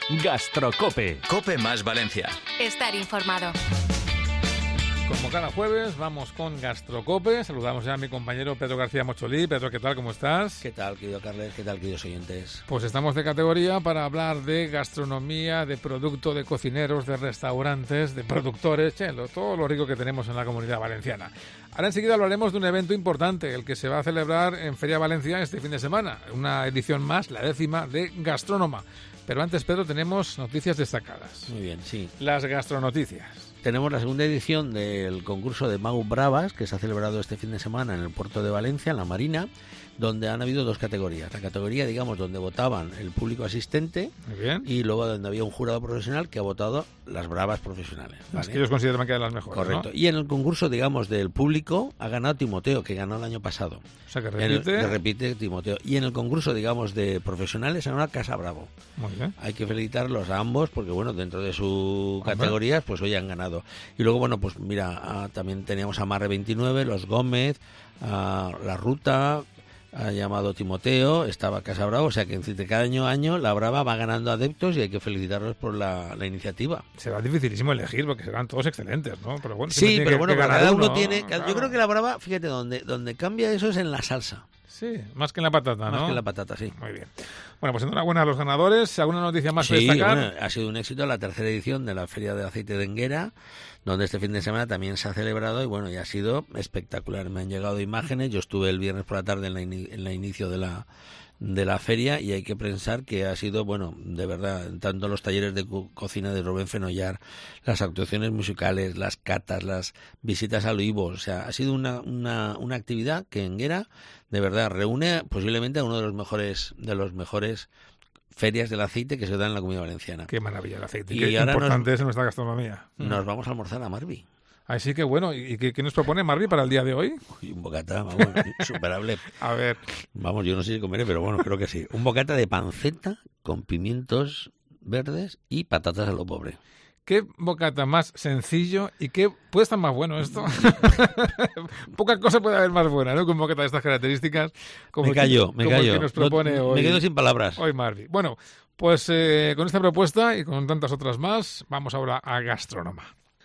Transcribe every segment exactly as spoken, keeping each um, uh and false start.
Gastrocope. Cope más Valencia. Estar informado. Como cada jueves, vamos con Gastrocope. Saludamos ya a mi compañero Pedro García Mocholí. Pedro, ¿qué tal? ¿Cómo estás? ¿Qué tal, querido Carles? ¿Qué tal, queridos oyentes? Pues estamos de categoría para hablar de gastronomía, de producto, de cocineros, de restaurantes, de productores, che, lo, todo lo rico que tenemos en la Comunidad Valenciana. Ahora enseguida hablaremos de un evento importante, el que se va a celebrar en Feria Valencia este fin de semana. Una edición más, la décima, de Gastrónoma. Pero antes, Pedro, tenemos noticias destacadas. Muy bien, sí. Las gastronoticias. Tenemos la segunda edición del concurso de Mau Bravas, que se ha celebrado este fin de semana en el puerto de Valencia, en la Marina, donde han habido dos categorías. La categoría, digamos, donde votaban el público asistente. Muy bien. Y luego donde había un jurado profesional que ha votado las bravas profesionales. ¿Vale? Las que ellos consideran que eran las mejores. Correcto. ¿No? Y en el concurso, digamos, del público ha ganado Timoteo, que ganó el año pasado. O sea, que En el- repite. que repite Timoteo. Y en el concurso, digamos, de profesionales ha ganado Casa Bravo. Muy bien. Hay que felicitarlos a ambos porque, bueno, dentro de su Hombre. categorías, pues hoy han ganado. Y luego, bueno, pues mira, ah, también teníamos a Marre veintinueve, los Gómez, a La Ruta, ha llamado Timoteo, estaba Casa Bravo, o sea que entre cada año a año la Brava va ganando adeptos y hay que felicitarlos por la, la iniciativa. Será dificilísimo elegir porque serán todos excelentes, ¿no? Pero bueno, Sí, siempre tiene pero que- bueno, que pero ganar cada uno uno, tiene... claro. Yo creo que la Brava, fíjate, donde, donde cambia eso es en la salsa, Sí, más que en la patata, ¿no? más que en la patata, sí. Muy bien. Bueno, pues enhorabuena a los ganadores. ¿Alguna noticia más que Sí, destacar? bueno, ha sido un éxito la tercera edición de la Feria de Aceite de Enguera, donde este fin de semana también se ha celebrado y bueno, y ha sido espectacular. Me han llegado imágenes, yo estuve el viernes por la tarde en la, ini- en la inicio de la de la feria y hay que pensar que ha sido, bueno, de verdad, tanto los talleres de co- cocina de Rubén Fenollar, las actuaciones musicales, las catas, las visitas al Olivo, o sea, ha sido una, una, una actividad que Enguera, de verdad, reúne posiblemente a uno de los mejores, de los mejores ferias del aceite que se dan en la Comunidad Valenciana. Qué maravilla el aceite. Y Qué ahora importante nos- es en nuestra gastronomía. Nos vamos a almorzar a Marvi. Así que bueno, ¿y qué, qué nos propone Marvi para el día de hoy? Uy, un bocata, vamos, insuperable. A ver, Vamos, yo no sé si comeré, pero bueno, creo que sí. Un bocata de panceta con pimientos verdes y patatas a lo pobre. qué bocata más sencillo y qué puede estar más bueno esto. Poca cosa puede haber más buena, ¿no? Que un bocata de estas características. Como Me el callo, que, me como el callo. que nos propone No- hoy, me quedo sin palabras. hoy Marvi. Bueno, pues eh, con esta propuesta y con tantas otras más, vamos ahora a Gastrónoma.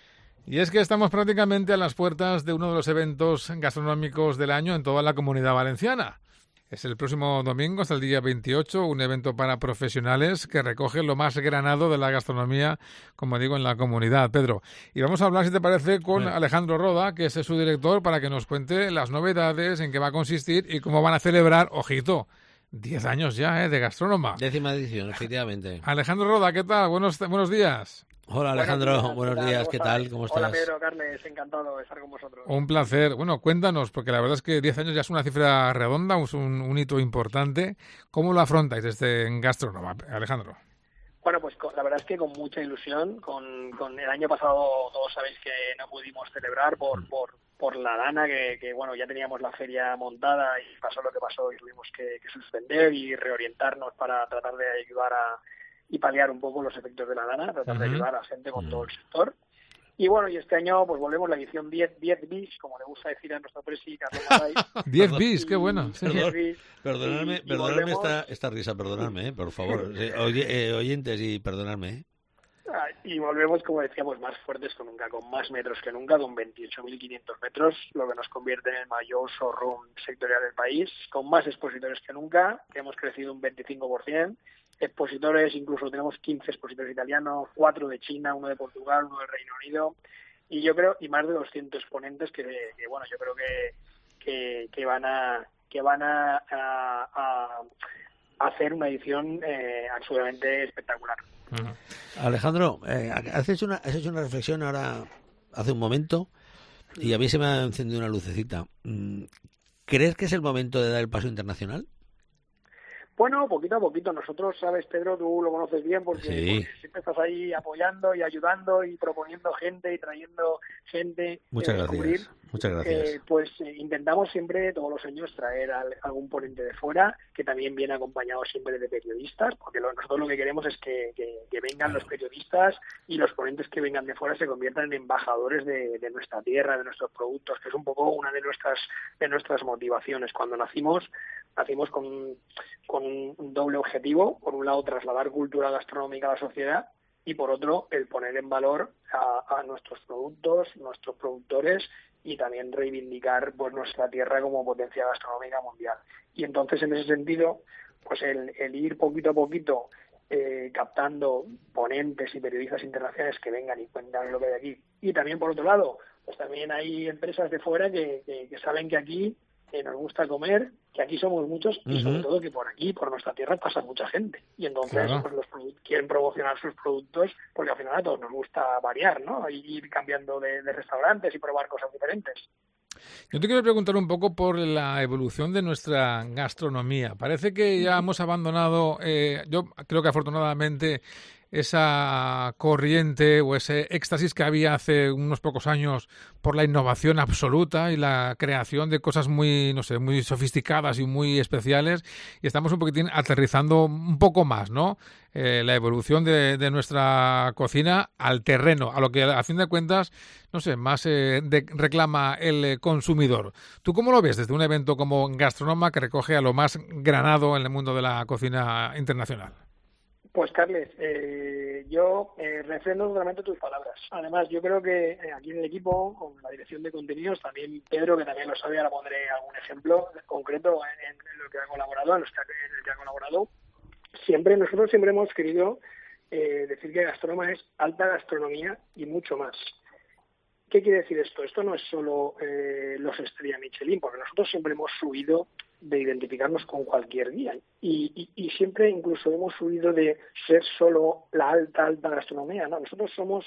Y es que estamos prácticamente a las puertas de uno de los eventos gastronómicos del año en toda la Comunidad Valenciana. Es el próximo domingo, hasta el día veintiocho, un evento para profesionales que recoge lo más granado de la gastronomía, como digo, en la comunidad. Pedro, y vamos a hablar, si te parece, con Bueno. Alejandro Roda, que es su director, para que nos cuente las novedades, en qué va a consistir y cómo van a celebrar, ojito, diez años ya, ¿eh?, de Gastrónoma. Décima edición, efectivamente. Alejandro Roda, ¿qué tal? Buenos, buenos días. Hola Alejandro, buenos días, ¿qué tal? ¿Cómo Hola estás? Pedro, Carles, encantado de estar con vosotros. Un placer. Bueno, cuéntanos, porque la verdad es que diez años ya es una cifra redonda, es un, un hito importante. ¿Cómo lo afrontáis desde Gastrónoma, Alejandro? Bueno, pues con- la verdad es que con mucha ilusión, con, con el año pasado todos sabéis que no pudimos celebrar por, por, por la lana, que, que bueno, ya teníamos la feria montada y pasó lo que pasó y tuvimos que, que suspender y reorientarnos para tratar de ayudar a y paliar un poco los efectos de la lana, tratar de Ujú. ayudar a gente con Ujú. todo el sector. Y bueno, y este año pues volvemos la edición diez, diez bis, como le gusta decir a nuestro presi, Carlos Maray. diez Perdón. bis, qué bueno. Sí. Perdón. diez bis. Perdonadme, Y- y perdonadme volvemos- esta, esta risa, perdonadme, eh, por favor. Eh, oye- eh, oyentes y perdonadme. eh. Ah, Y volvemos, como decíamos, más fuertes que nunca, con más metros que nunca, con veintiocho mil quinientos metros, lo que nos convierte en el mayor showroom sectorial del país, con más expositores que nunca, que hemos crecido un veinticinco por ciento. Expositores, incluso tenemos quince expositores italianos, cuatro de China, uno de Portugal, uno del Reino Unido, y yo creo, y más de doscientos ponentes que, que bueno, yo creo que, que, que van a que van a, a, a hacer una edición eh, absolutamente espectacular. Ujú. Alejandro, eh, has, hecho una, has hecho una reflexión ahora hace un momento y a mí se me ha encendido una lucecita. Mm, ¿Crees que es el momento de dar el paso internacional? Bueno, poquito a poquito. Nosotros, sabes, Pedro, tú lo conoces bien porque, Sí. porque siempre estás ahí apoyando y ayudando y proponiendo gente y trayendo gente. Muchas que gracias. descubrir. Muchas gracias. Eh, pues eh, intentamos siempre, todos los años, traer al- algún ponente de fuera, que también viene acompañado siempre de periodistas, porque lo- nosotros lo que queremos es que, que- que vengan Claro. los periodistas y los ponentes que vengan de fuera se conviertan en embajadores de, de nuestra tierra, de nuestros productos, que es un poco una de nuestras de nuestras motivaciones. Cuando nacimos, nacimos con, con un, un doble objetivo. Por un lado, trasladar cultura gastronómica a la sociedad y por otro, el poner en valor a, a nuestros productos, nuestros productores y también reivindicar pues nuestra tierra como potencia gastronómica mundial. Y entonces, en ese sentido, pues el, el ir poquito a poquito eh, captando ponentes y periodistas internacionales que vengan y cuentan lo que hay aquí. Y también, por otro lado, pues también hay empresas de fuera que, que, que saben que aquí eh, nos gusta comer, que aquí somos muchos y uh-huh. sobre todo que por aquí, por nuestra tierra, pasa mucha gente. Y entonces claro. pues los quieren promocionar sus productos porque al final a todos nos gusta variar, ¿no? Y ir cambiando de, de restaurantes y probar cosas diferentes. Yo te quiero preguntar un poco por la evolución de nuestra gastronomía. Parece que ya hemos abandonado, eh, yo creo que afortunadamente, esa corriente o ese éxtasis que había hace unos pocos años por la innovación absoluta y la creación de cosas muy, no sé, muy sofisticadas y muy especiales, y estamos un poquitín aterrizando un poco más, ¿no? Eh, la evolución de, de nuestra cocina al terreno, a lo que a fin de cuentas, no sé, más eh, de, reclama el consumidor. ¿Tú cómo lo ves desde un evento como Gastronoma, que recoge a lo más granado en el mundo de la cocina internacional? Pues, Carles, eh, yo eh, refrendo totalmente tus palabras. Además, yo creo que eh, aquí en el equipo, con la dirección de contenidos, también Pedro, que también lo sabe, ahora pondré algún ejemplo concreto en, en lo que ha colaborado, en, los que, en el que ha colaborado. Siempre, nosotros siempre hemos querido eh, decir que Gastronoma es alta gastronomía y mucho más. ¿Qué quiere decir esto? Esto no es solo eh, los estrella Michelin, porque nosotros siempre hemos subido de identificarnos con cualquier guía y, y, y siempre incluso hemos subido de ser solo la alta, alta gastronomía, ¿no? Nosotros somos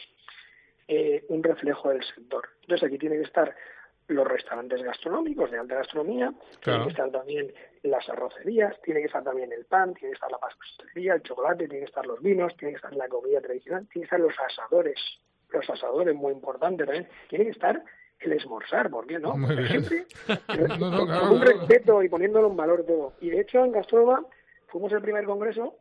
eh, un reflejo del sector. Entonces aquí tienen que estar los restaurantes gastronómicos de alta gastronomía, claro. Tienen que estar también las arrocerías, tiene que estar también el pan, tiene que estar la pastelería, el chocolate, tiene que estar los vinos, tiene que estar la comida tradicional, tiene que estar los asadores, los asadores, muy importante también, tiene que estar el esmorzar, ¿por qué no? Siempre, no, no, con, claro, con un respeto y poniéndolo en valor todo. Y de hecho en Gastronoma fuimos el primer congreso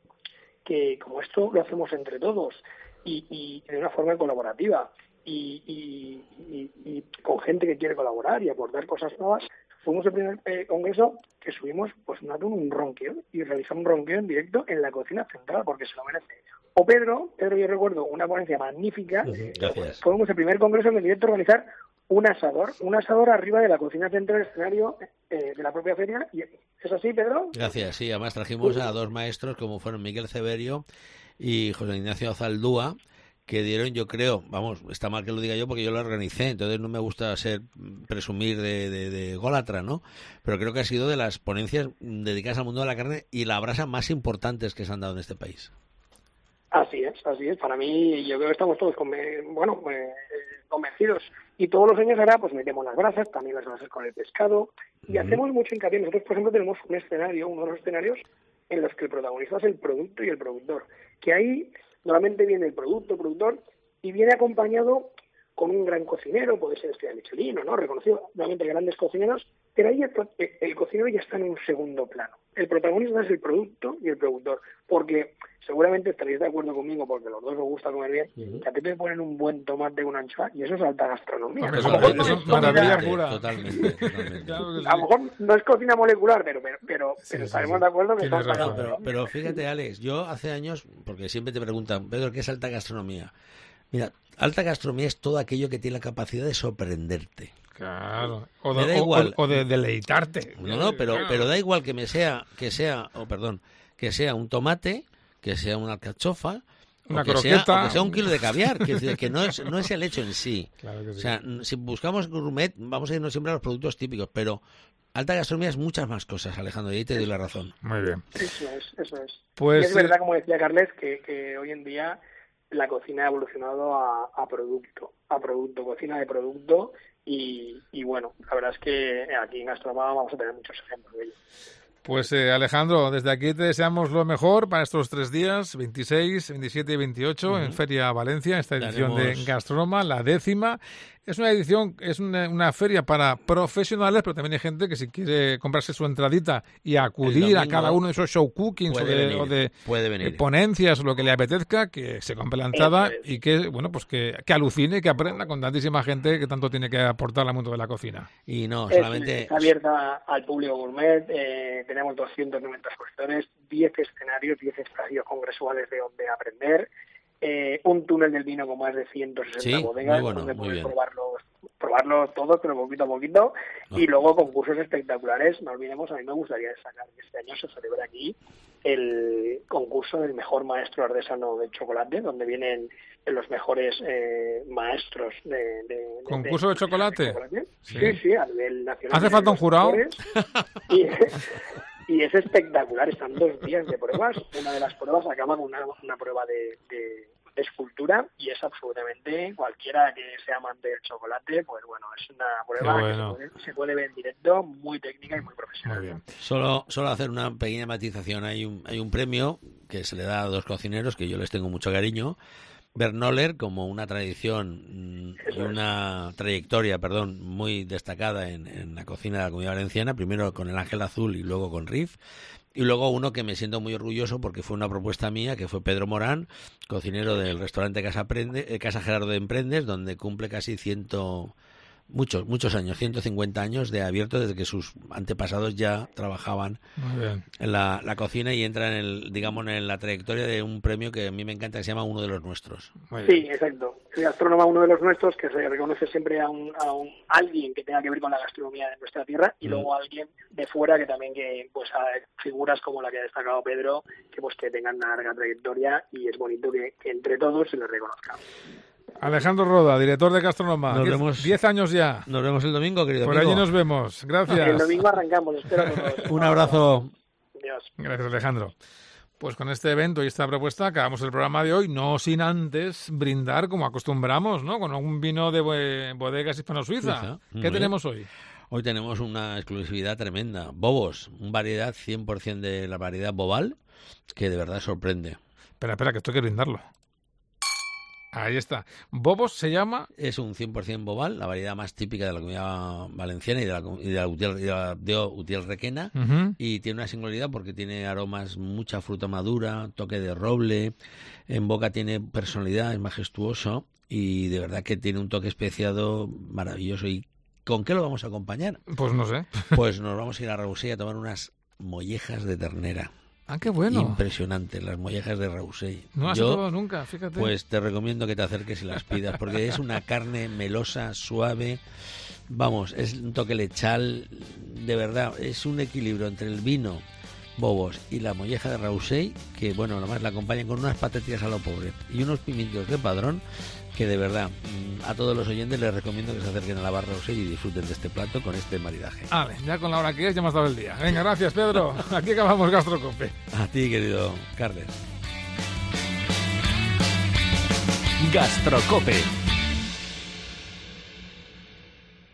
que, como esto lo hacemos entre todos y, y de una forma colaborativa y, y, y, y con gente que quiere colaborar y aportar cosas nuevas, fuimos el primer eh, congreso que subimos pues un, un ronqueo y realizamos un ronqueo en directo en la cocina central porque se lo merece. O Pedro, Pedro yo recuerdo una ponencia magnífica. Gracias. Fuimos el primer congreso en el directo a organizar un asador, un asador arriba de la cocina central del escenario eh, de la propia feria. ¿Es así, Pedro? Gracias, sí. Además trajimos a dos maestros como fueron Miguel Severio y José Ignacio Zaldúa, que dieron, yo creo, vamos, está mal que lo diga yo porque yo lo organicé, entonces no me gusta ser presumir de, de, de gólatra, ¿no? Pero creo que ha sido de las ponencias dedicadas al mundo de la carne y la brasa más importantes que se han dado en este país. Así es, así es. Para mí, yo creo que estamos todos conven- bueno, eh, convencidos. Y todos los años ahora pues metemos las brasas, también las brasas con el pescado, y uh-huh. hacemos mucho hincapié. Nosotros, por ejemplo, tenemos un escenario, uno de los escenarios en los que el protagonista es el producto y el productor. Que ahí normalmente viene el producto, el productor, y viene acompañado con un gran cocinero, puede ser estrella Michelin, ¿no? Reconocido, normalmente grandes cocineros, pero ahí el, el cocinero ya está en un segundo plano. El protagonista es el producto y el productor, porque seguramente estaréis de acuerdo conmigo, porque los dos os gusta comer bien, uh-huh. que a ti te ponen un buen tomate con anchoa y eso es alta gastronomía. No, eso, a lo mejor eso, no es maravilla pura. Totalmente, totalmente. Claro que sí. A lo mejor no es cocina molecular, pero pero, pero, sí, pero sí, estaremos sí. de acuerdo que Tienes es alta razón. Pero, pero fíjate, Alex, yo hace años, porque siempre te preguntan, Pedro, ¿qué es alta gastronomía? Mira, alta gastronomía es todo aquello que tiene la capacidad de sorprenderte. Claro, o de, me da igual. o, o de deleitarte. No, no, pero, claro. pero da igual que me sea, que sea, o oh, perdón, que sea un tomate, que sea una alcachofa, una o que croqueta, sea, o que sea un kilo de caviar, que, decir, que no es no es el hecho en sí. Claro que sí. O sea, si buscamos gourmet, vamos a irnos siempre a los productos típicos, pero alta gastronomía es muchas más cosas, Alejandro, y ahí te doy la razón. Muy bien. Eso es, eso es. Pues, y es verdad, como decía Carles, que, que hoy en día la cocina ha evolucionado a, a producto, a producto, cocina de producto, y, y bueno, la verdad es que aquí en Gastronoma vamos a tener muchos ejemplos de ello. Pues eh, Alejandro, desde aquí te deseamos lo mejor para estos tres días, veintiséis, veintisiete y veintiocho, uh-huh. en Feria Valencia, esta edición Daremos... de Gastronoma, la décima. Es una edición, es una, una feria para profesionales, pero también hay gente que si quiere comprarse su entradita y acudir a cada uno de esos show cookings o de, o de, de ponencias o lo que le apetezca, que se compre la entrada es. y que bueno pues que, que alucine, que aprenda con tantísima gente que tanto tiene que aportar al mundo de la cocina. Y no, solamente... Es, está abierta al público gourmet, eh, tenemos doscientos noventa expositores, diez escenarios, diez espacios congresuales de donde aprender, eh, un túnel del vino con más de ciento sesenta sí, bodegas, muy bueno, donde muy puedes bien. probarlo, probarlo todo, pero poquito a poquito, No. y luego concursos espectaculares. No olvidemos, a mí me gustaría destacar que este año se celebra aquí el concurso del mejor maestro artesano de chocolate, donde vienen los mejores eh, maestros de, de, ¿Concurso de, de chocolate? De chocolate. Sí. sí, sí, a nivel nacional. ¿Hace falta un jurado? Y, y es espectacular, están dos días de pruebas. Una de las pruebas acaba con una, una prueba de, de, de escultura y es absolutamente cualquiera que sea amante del chocolate, pues bueno, es una prueba bueno. que se puede, se puede ver en directo, muy técnica y muy profesional. Muy bien. Solo, solo hacer una pequeña matización. Hay un, hay un premio que se le da a dos cocineros que yo les tengo mucho cariño. Bernoller, como una tradición y una trayectoria, perdón, muy destacada en, en la cocina de la Comunidad Valenciana, primero con el Ángel Azul y luego con Riff, y luego uno que me siento muy orgulloso porque fue una propuesta mía, que fue Pedro Morán, cocinero del restaurante Casa, Prende, eh, Casa Gerardo de Emprendes, donde cumple casi ciento... Muchos, muchos años, ciento cincuenta años de abierto desde que sus antepasados ya trabajaban en la, la cocina y entra en el, digamos, en la trayectoria de un premio que a mí me encanta, que se llama Uno de los Nuestros. Sí, exacto. El gastrónomo Uno de los Nuestros, que se reconoce siempre a un, a un alguien que tenga que ver con la gastronomía de nuestra tierra y mm. luego a alguien de fuera que también que pues a figuras como la que ha destacado Pedro, que pues que tengan una larga trayectoria y es bonito que, que entre todos se les reconozca. Alejandro Roda, director de Gastronoma. Nos vemos, diez años ya. Nos vemos el domingo, querido Por amigo. allí nos vemos. Gracias. El domingo arrancamos, espero todos. Un abrazo. Adiós. Gracias, Alejandro. Pues con este evento y esta propuesta acabamos el programa de hoy, no sin antes brindar como acostumbramos, ¿no? Con un vino de bodegas hispano-suiza. ¿Qué bien. tenemos hoy? Hoy tenemos una exclusividad tremenda. Bobos, una variedad cien por ciento de la variedad Bobal, que de verdad sorprende. Espera, espera, que esto hay que brindarlo. Ahí está. Bobos se llama... Es un cien por ciento Bobal, la variedad más típica de la Comunidad Valenciana y de la, y de la, Utiel, y de la de Utiel Requena. Uh-huh. Y tiene una singularidad porque tiene aromas, mucha fruta madura, toque de roble. En boca tiene personalidad, es majestuoso y de verdad que tiene un toque especiado maravilloso. ¿Y con qué lo vamos a acompañar? Pues no sé. Pues nos vamos a ir a Rausey a tomar unas mollejas de ternera. Ah, qué bueno. Impresionante, las mollejas de Rausey. No has Yo, probado nunca, fíjate. Pues te recomiendo que te acerques y las pidas, porque es una carne melosa, suave. Vamos, es un toque lechal, de verdad, es un equilibrio entre el vino Bobos y la molleja de Rausey, que bueno, nomás la acompañan con unas patatillas a lo pobre y unos pimientos de Padrón, que de verdad a todos los oyentes les recomiendo que se acerquen a la barra Rausey y disfruten de este plato con este maridaje. Vale, ya con la hora que es ya hemos dado el día. Venga, gracias Pedro. Aquí acabamos Gastrocope. A ti, querido Carles. Gastrocope.